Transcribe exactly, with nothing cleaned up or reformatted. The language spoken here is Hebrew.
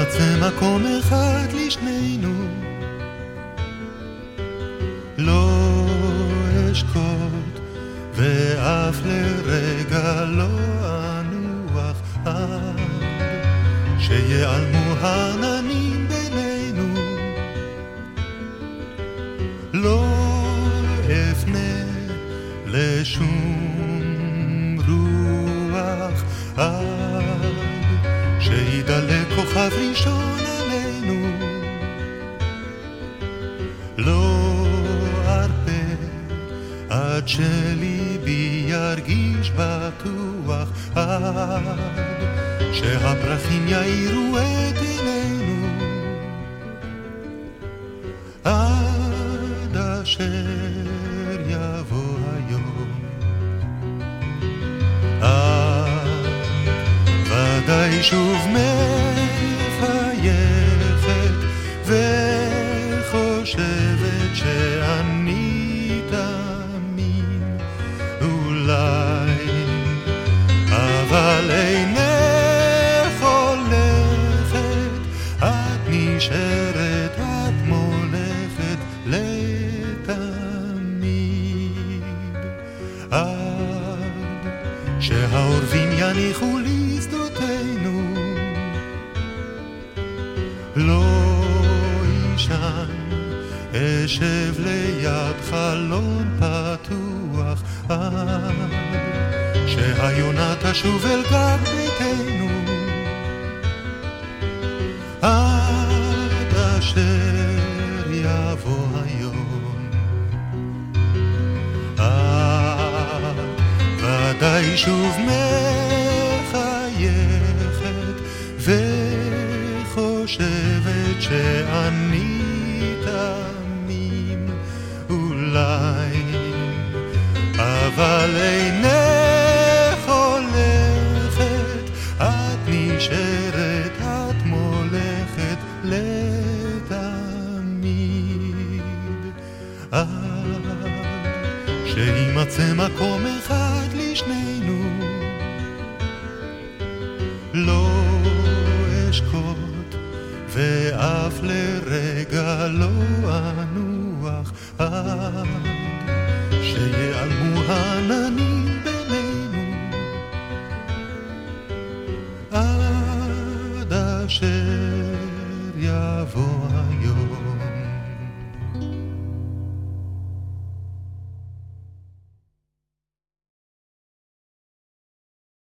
שימצא מקום אחד לשנינו, לא אשקוט ואף לרגע לא אנוח עד שיעלמו העננים בינינו. לא אפנה לשום רוח עד שידלק כוכב ראשון עלינו. לא ארפה עד שליבי ירגיש בטוח, עד שהפרחים יאירו את עינינו, עד אשר יבוא היום. את ודאי שוב מחייכת וחושבת שאני תמים אולי, אבל אינך הולכת, את נשארת, את מולכת לתמיד, עד שהעורבים יניחו לשדותינו. לא אישן, אשב ליד חלון פתוח, עד שהיונה תשוב אל גג ביתנו, עד אשר יבוא היום. את ודאי שוב מחייכת וחושבת שאני תמים אולי, אבל אינך הולכת, את נשארת, את מולכת לתמיד, עד שימצא מקום אחד לשנינו. לא אשקוט ואף לרגע לא אנוח עד שיעלמו העננים